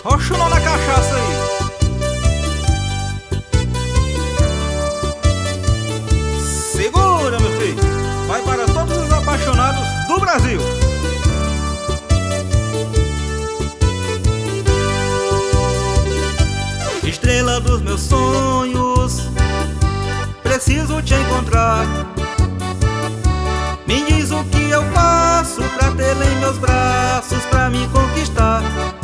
Rocha não na cachaça aí. Segura, meu filho. Vai para todos os apaixonados do Brasil. Estrela dos meus sonhos, preciso te encontrar. Me diz o que eu faço pra tê-la em meus braços, pra me conquistar.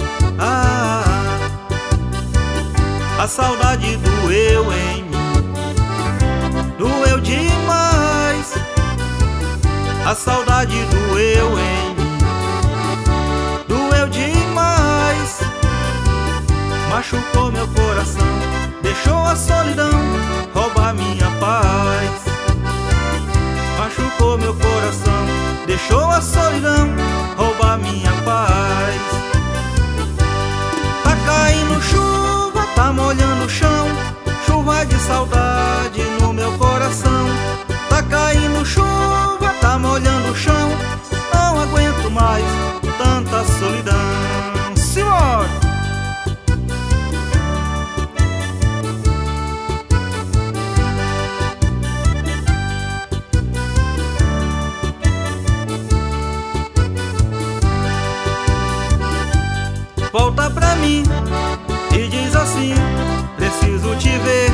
A saudade doeu em mim, doeu demais. A saudade doeu em mim, doeu demais. Machucou meu coração, deixou a solidão roubar minha paz. Machucou meu coração, deixou a solidão roubar minha paz. Tá caindo chuva, tá molhando o chão, chuva de saudade no meu coração. Tá caindo chuva, tá molhando o chão, não aguento mais tanta solidão. Simbora! Volta pra mim e diz assim: preciso te ver.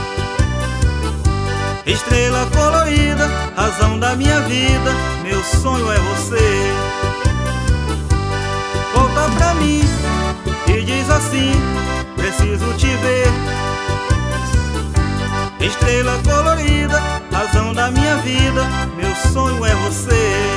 Estrela colorida, razão da minha vida, meu sonho é você. Volta pra mim e diz assim: preciso te ver. Estrela colorida, razão da minha vida, meu sonho é você.